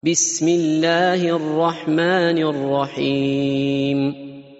بسم الله الرحمن الرحيم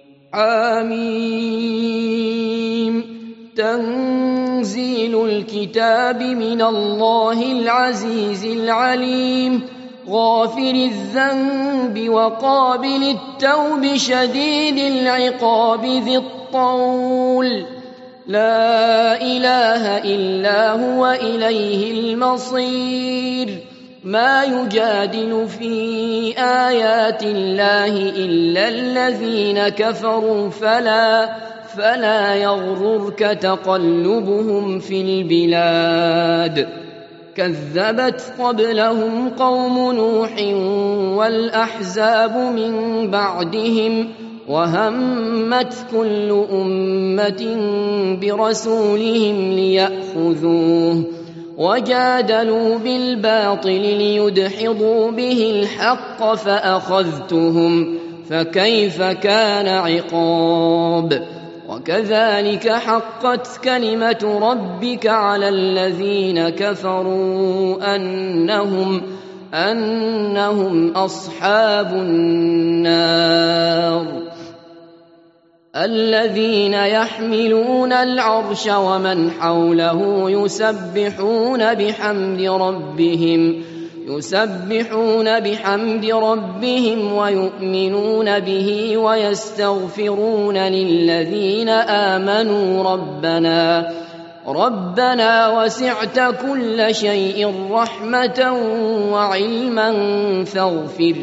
حميم تنزيل الكتاب من الله العزيز العليم غافر الذنب وقابل التوب شديد العقاب ذي الطول لا إله إلا هو إليه المصير ما يجادل في آيات الله إلا الذين كفروا فلا يغررك تقلبهم في البلاد كذبت قبلهم قوم نوح والأحزاب من بعدهم وهمت كل أمة برسولهم ليأخذوه وجادلوا بالباطل ليدحضوا به الحق فأخذتهم فكيف كان عقاب وكذلك حقت كلمة ربك على الذين كفروا أنهم أصحاب النار الذين يحملون العرش ومن حوله يسبحون بحمد ربهم ويؤمنون به ويستغفرون للذين آمنوا ربنا وسعت كل شيء رحمة وعلما فاغفر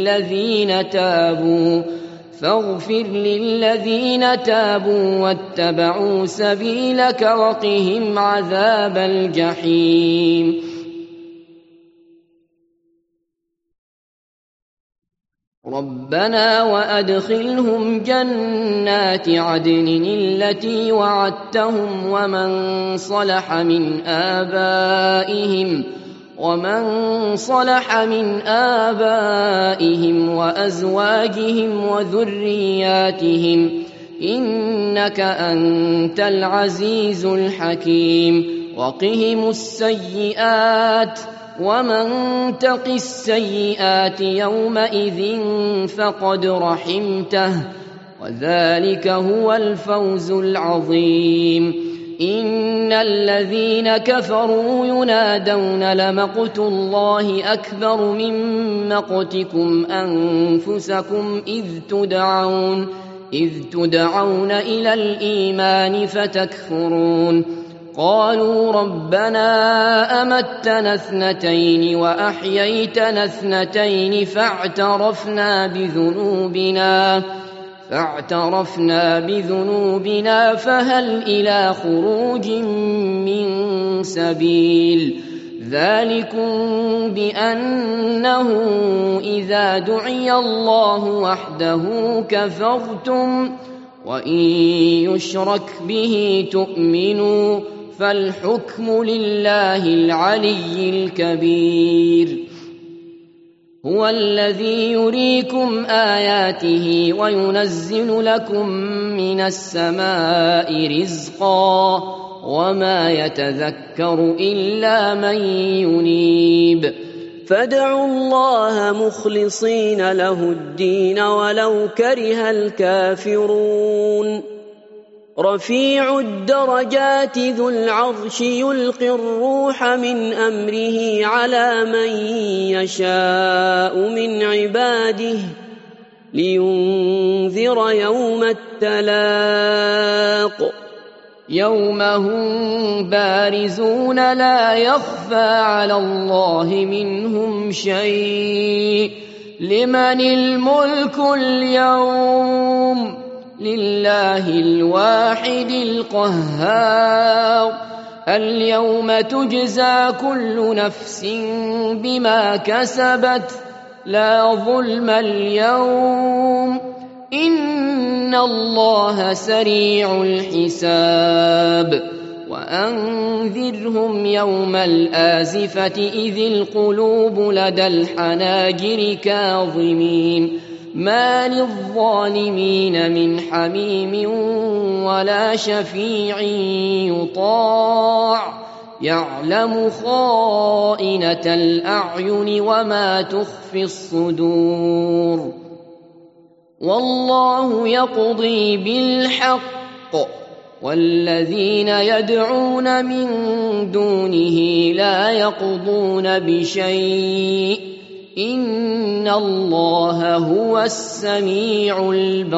للذين تابوا واتبعوا سبيلك وقهم عذاب الجحيم ربنا وأدخلهم جنات عدن التي وعدتهم ومن صلح من آبائهم وأزواجهم وذرياتهم إنك أنت العزيز الحكيم وقهم السيئات ومن تق السيئات يومئذ فقد رحمته وذلك هو الفوز العظيم إن الذين كفروا ينادون لمقت الله أكبر من مقتكم أنفسكم إذ تدعون إلى الإيمان فتكفرون قالوا ربنا أمتنا اثنتين وأحييتنا اثنتين فاعترفنا بذنوبنا فهل إلى خروج من سبيل ذلكم بأنه إذا دعي الله وحده كفرتم وإن يشرك به تؤمنوا فالحكم لله العلي الكبير هو الذي يريكم آياته وينزل لكم من السماء رزقا وما يتذكر إلا من ينيب فادعوا الله مخلصين له الدين ولو كره الكافرون رفيع الدرجات ذو العرش يلقي الروح من أمره على من يشاء من عباده لينذر يوم التلاق يوم هم بارزون لا يخفى على الله منهم شيء لمن الملك اليوم لله الواحد القهار اليوم تجزى كل نفس بما كسبت لا ظلم اليوم إن الله سريع الحساب وأنذرهم يوم الآزفة إذ القلوب لدى الحناجر كاظمين ما للظالمين من حميم ولا شفيع يطاع يعلم خائنة الأعين وما تخفي الصدور والله يقضي بالحق والذين يدعون من دونه لا يقضون بشيء إن الله هو السميع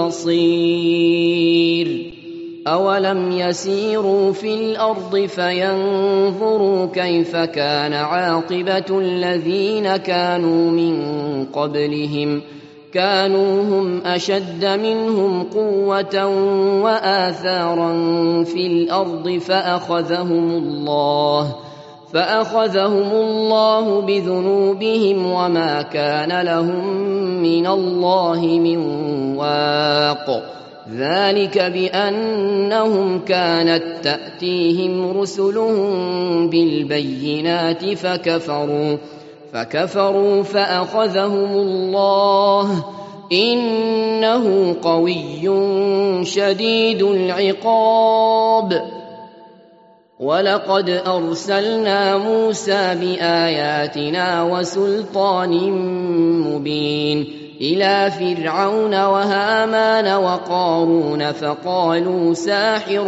البصير أولم يسيروا في الأرض فينظروا كيف كان عاقبة الذين كانوا من قبلهم كانوا هم أشد منهم قوة وآثارا في الأرض فأخذهم الله بذنوبهم وما كان لهم من الله من واق ذلك بأنهم كانت تأتيهم رسلهم بالبينات فكفروا فأخذهم الله إنه قوي شديد العقاب ولقد أرسلنا موسى بآياتنا وسلطان مبين إلى فرعون وهامان وقارون فقالوا ساحر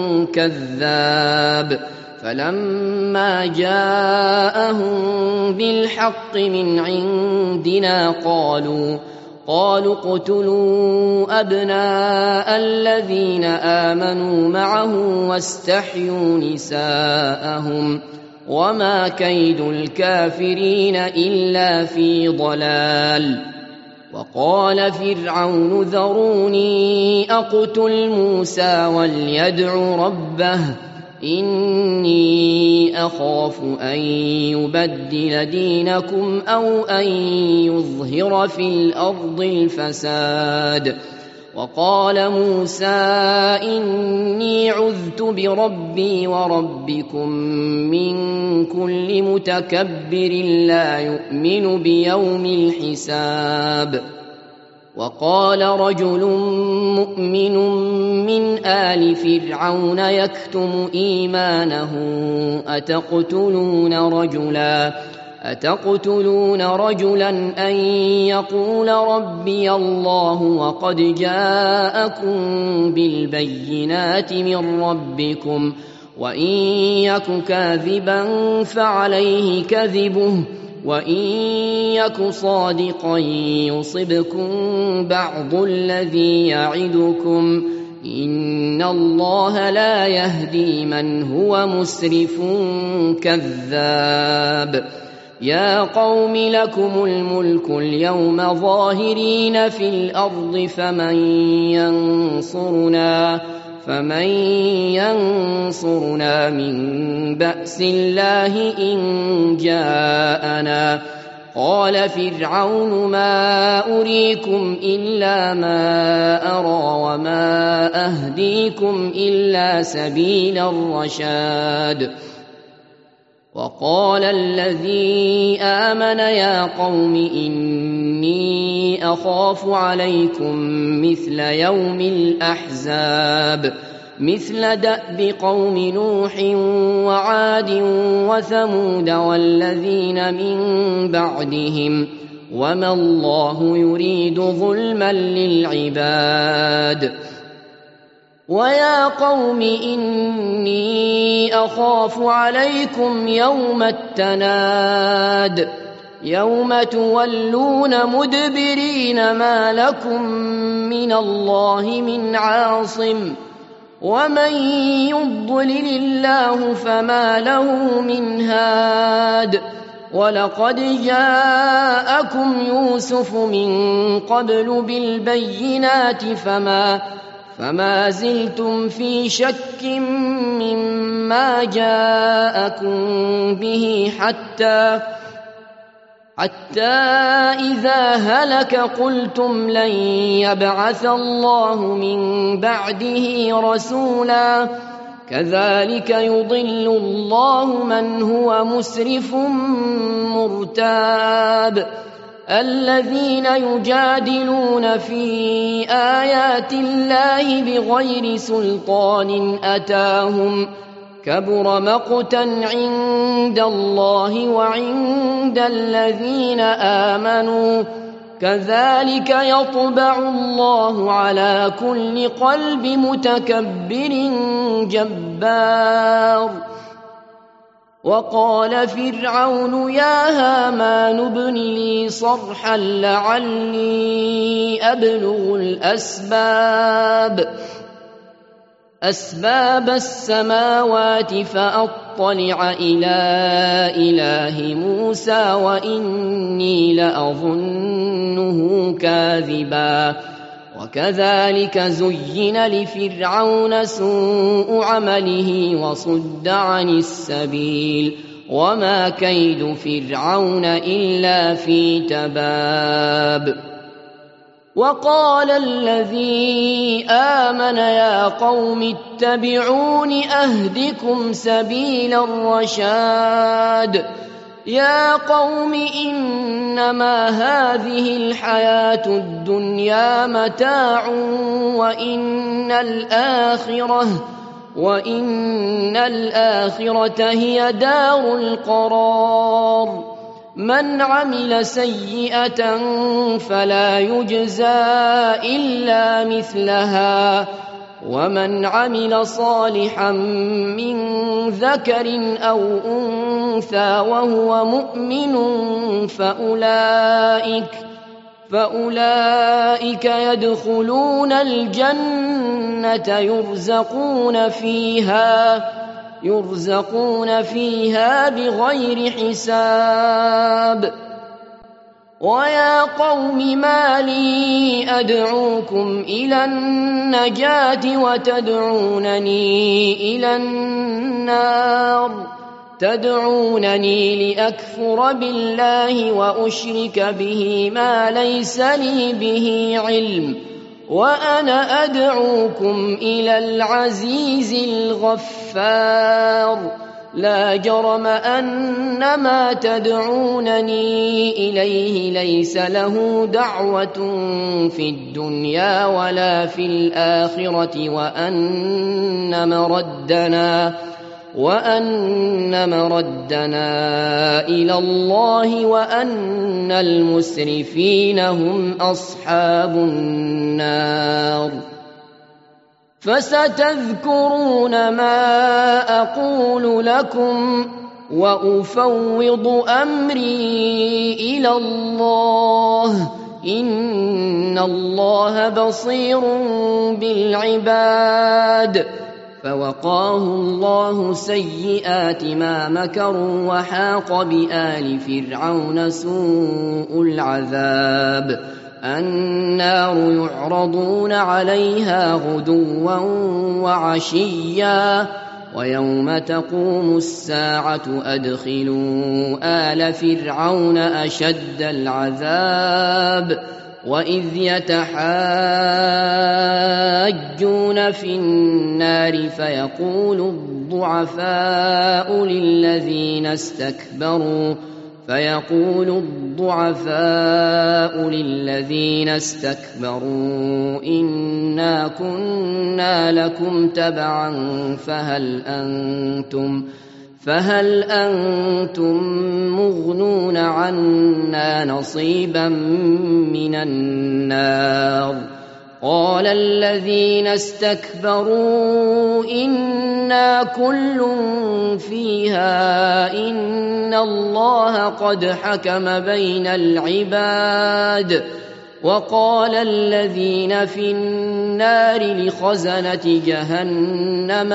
كذاب فلما جاءهم بالحق من عندنا قالوا اقتلوا أبناء الذين آمنوا معه واستحيوا نساءهم وما كيد الكافرين إلا في ضلال وقال فرعون ذروني أقتل موسى وليدع ربه إني أخاف أن يبدل دينكم أو أن يظهر في الأرض الفساد وقال موسى إني عذت بربي وربكم من كل متكبر لا يؤمن بيوم الحساب وقال رجل مؤمن من آل فرعون يكتم إيمانه أتقتلون رجلا أن يقول ربي الله وقد جاءكم بالبينات من ربكم وإن يك كاذبا فعليه كذبه وإن يك صادقا يصبكم بعض الذي يعدكم إن الله لا يهدي من هو مسرف كذاب يا قوم لكم الملك اليوم ظاهرين في الأرض فمن ينصرنا من بأس الله إن جاءنا قال فرعون ما أريكم إلا ما أرى وما أهديكم إلا سبيل الرشاد وقال الذي آمن يا قوم إني أخاف عليكم مثل يوم الأحزاب مثل دأب قوم نوح وعاد وثمود والذين من بعدهم وما الله يريد ظلما للعباد ويا قوم إني أخاف عليكم يوم التناد يوم تولون مدبرين ما لكم من الله من عاصم ومن يضلل الله فما له من هاد ولقد جاءكم يوسف من قبل بالبينات فما زلتم في شك مما جاءكم به حتى إذا هلك قلتم لن يبعث الله من بعده رسولا كذلك يضل الله من هو مسرف مرتاب الذين يجادلون في آيات الله بغير سلطان أتاهم كبر مقتا عند الله وعند الذين آمنوا كذلك يطبع الله على كل قلب متكبر جبار وقال فرعون يا هامان ابن لي صرحا لعلي أبلغ أسباب السماوات فأطلع إلى إله موسى وإني لأظنه كاذبا وكذلك زين لفرعون سوء عمله وصد عن السبيل وما كيد فرعون إلا في تباب وقال الذي آمن يا قوم اتبعون أهدكم سبيل الرشاد يا قوم إنما هذه الحياة الدنيا متاع وإن الآخرة هي دار القرار من عمل سيئة فلا يجزى إلا مثلها ومن عمل صالحا من ذكر أو أنثى وهو مؤمن فأولئك يدخلون الجنة يرزقون فيها بغير حساب ويا قوم ما لي أدعوكم إلى النجاة وتدعونني إلى النار تدعونني لأكفر بالله وأشرك به ما ليس لي به علم وأنا أدعوكم إلى العزيز الغفار لا جرم أن ما تدعونني إليه ليس له دعوة في الدنيا ولا في الآخرة وأن مردنا إلى الله وأن المسرفين هم أصحاب النار فستذكرون ما أقول لكم وأفوض أمري إلى الله إن الله بصير بالعباد فوقاه الله سيئات ما مكروا وحاق بآل فرعون سوء العذاب النار يعرضون عليها غدوا وعشيا ويوم تقوم الساعة أدخلوا آل فرعون أشد العذاب وإذ يتحاجون في النار فيقول الضعفاء للذين استكبروا إنا كنا لكم تبعا فهل أنتم مغنون عنا نصيبا من النار قال الذين استكبروا إنا كل فيها إن الله قد حكم بين العباد وقال الذين في النار لخزنة جهنم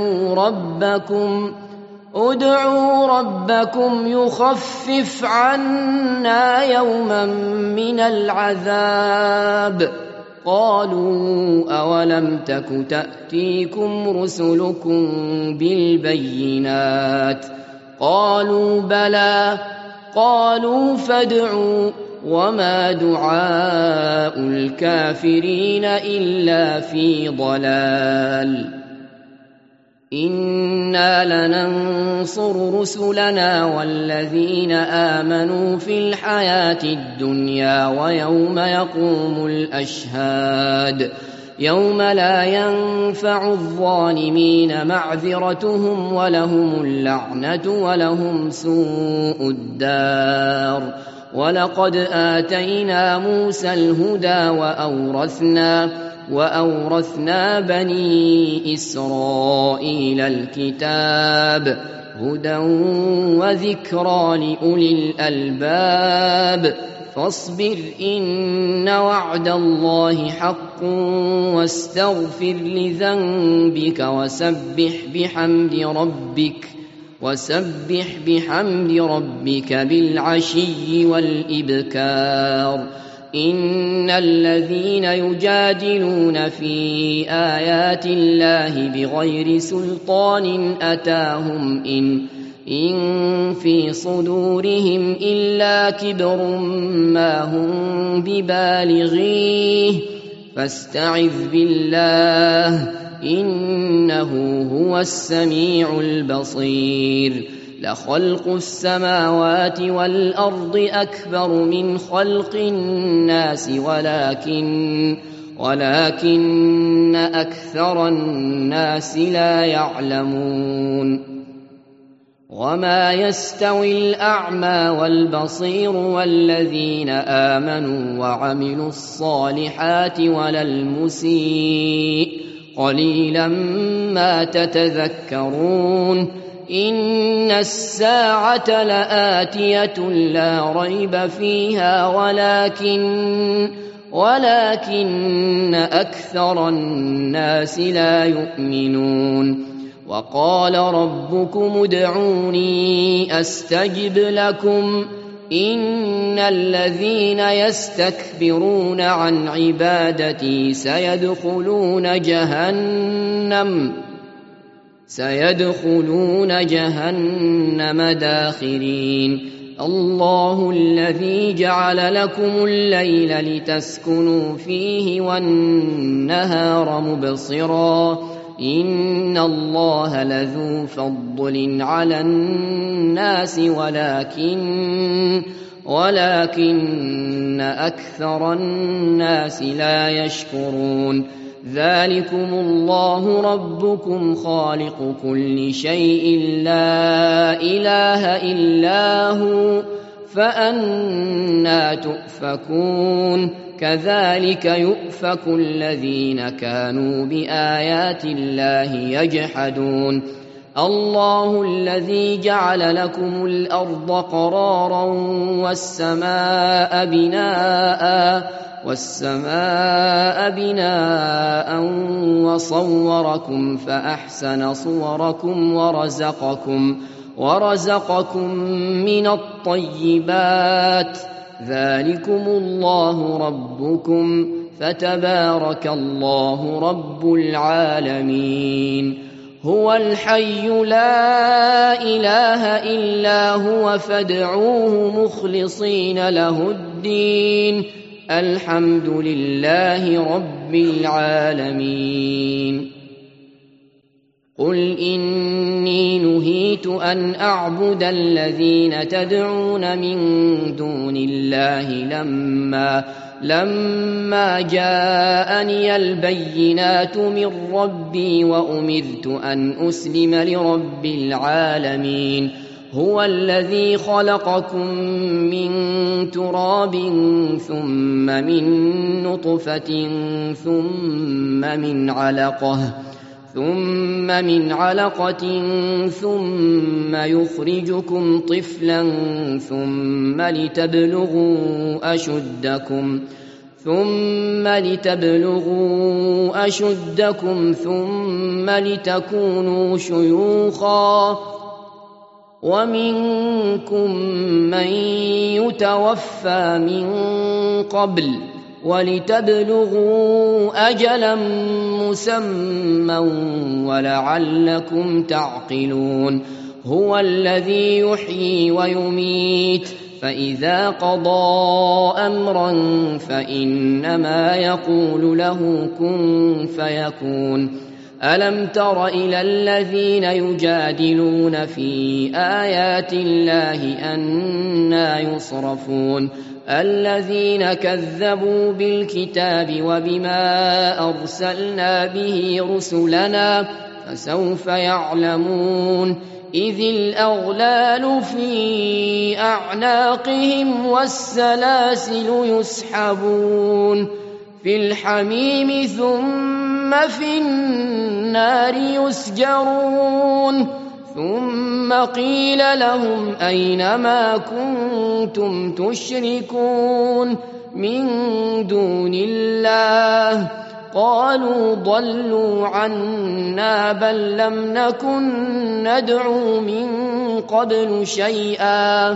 ادعوا ربكم يخفف عنا يوما من العذاب قالوا أولم تك تأتيكم رسلكم بالبينات قالوا بلى قالوا فادعوا وما دعاء الكافرين إلا في ضلال إنا لننصر رسلنا والذين آمنوا في الحياة الدنيا ويوم يقوم الأشهاد يوم لا ينفع الظالمين معذرتهم ولهم اللعنة ولهم سوء الدار. ولقد آتينا موسى الهدى وأورثنا بني إسرائيل الكتاب هدى وذكرى لأولي الألباب. فاصبر إن وعد الله حق واستغفر لذنبك وسبح بحمد ربك بالعشي والإبكار. إن الذين يجادلون في آيات الله بغير سلطان أتاهم إن في صدورهم إلا كبر ما هم ببالغيه فاستعذ بالله إنه هو السميع البصير. لخلق السماوات والأرض أكبر من خلق الناس ولكن أكثر الناس لا يعلمون. وما يستوي الأعمى والبصير والذين آمنوا وعملوا الصالحات ولا المسيء قليلا ما تتذكرون. إن الساعة لآتية لا ريب فيها ولكن أكثر الناس لا يؤمنون. وقال ربكم ادعوني أستجب لكم إن الذين يستكبرون عن عبادتي سيدخلون جهنم داخرين. الله الذي جعل لكم الليل لتسكنوا فيه والنهار مبصرا إن الله لذو فضل على الناس ولكن أكثر الناس لا يشكرون. ذلكم الله ربكم خالق كل شيء لا إله إلا هو فأنى تؤفكون. كذلك يؤفك الذين كانوا بآيات الله يجحدون. الله الذي جعل لكم الأرض قرارا والسماء بناء وصوركم فأحسن صوركم ورزقكم من الطيبات. ذلكم الله ربكم فتبارك الله رب العالمين. هو الحي لا إله إلا هو فادعوه مخلصين له الدين الحمد لله رب العالمين. قل إني نهيت أن أعبد الذين تدعون من دون الله لما جاءني البينات من ربي وأمرت أن أسلم لرب العالمين. هو الذي خلقكم من تراب ثم من نطفة ثم من علقة ثم يخرجكم طفلا ثم لتبلغوا أشدكم ثم لتكونوا شيوخا ومنكم من يتوفى من قبل ولتبلغوا أجلا مسمى ولعلكم تعقلون. هو الذي يحيي ويميت فإذا قضى أمرا فإنما يقول له كن فيكون. ألم تر إلى الذين يجادلون في آيات الله أنى يصرفون الذين كذبوا بالكتاب وبما أرسلنا به رسلنا فسوف يعلمون إذ الأغلال في أعناقهم والسلاسل يسحبون في الحميم ثم في النار يسجرون ثم قيل لهم أين ما كنتم تشركون من دون الله قالوا ضلوا عنا بل لم نكن ندعو من قبل شيئا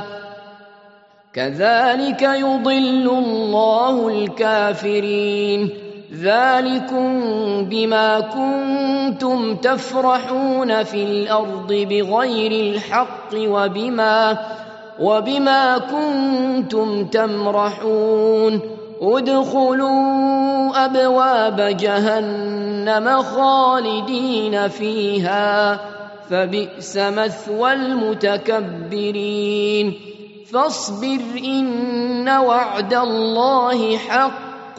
كذلك يضل الله الكافرين ذلكم بما كنتم تفرحون في الأرض بغير الحق وبما كنتم تمرحون ادخلوا أبواب جهنم خالدين فيها فبئس مثوى المتكبرين فاصبر إن وعد الله حق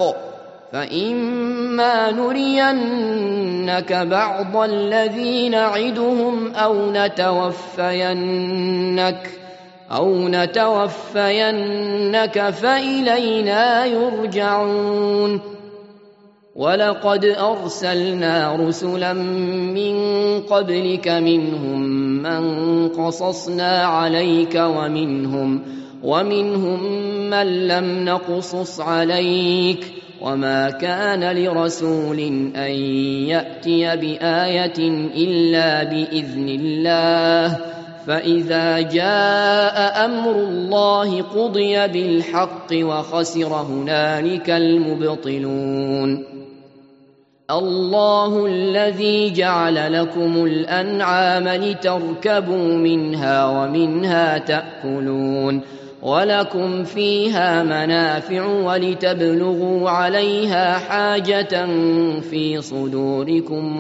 فإما نرينك بعض الذي نعدهم أو نتوفينك فإلينا يرجعون ولقد أرسلنا رسلا من قبلك منهم من قصصنا عليك ومنهم من لم نقصص عليك وما كان لرسول أن يأتي بآية إلا بإذن الله فإذا جاء أمر الله قضي بالحق وخسر هنالك المبطلون الله الذي جعل لكم الأنعام لتركبوا منها ومنها تأكلون ولكم فيها منافع ولتبلغوا عليها حاجة في صدوركم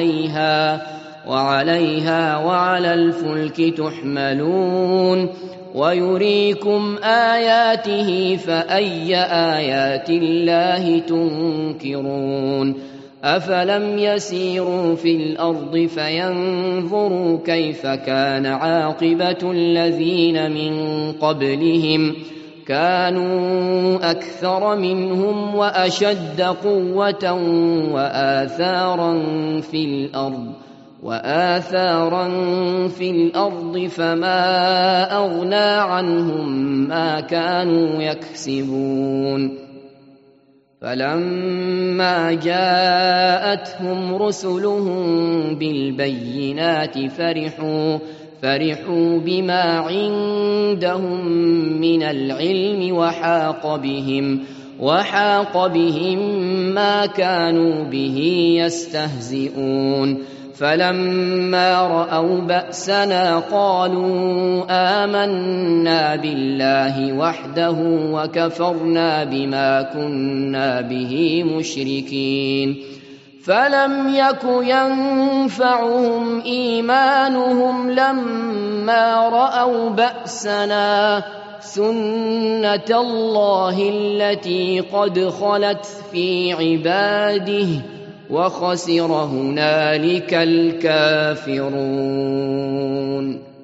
وعليها وعلى الفلك تحملون ويريكم آياته فأي آيات الله تنكرون أفلم يسيروا في الأرض فينظروا كيف كان عاقبة الذين من قبلهم كانوا أكثر منهم وأشد قوة وآثارا في الأرض فما أغنى عنهم ما كانوا يكسبون فلما جاءتهم رسلهم بالبينات فرحوا بما عندهم من العلم وحاق بهم ما كانوا به يستهزئون فلما رأوا بأسنا قالوا آمنا بالله وحده وكفرنا بما كنا به مشركين فلم يك ينفعهم إيمانهم لما رأوا بأسنا سنة الله التي قد خلت في عباده وخسر هنالك الكافرون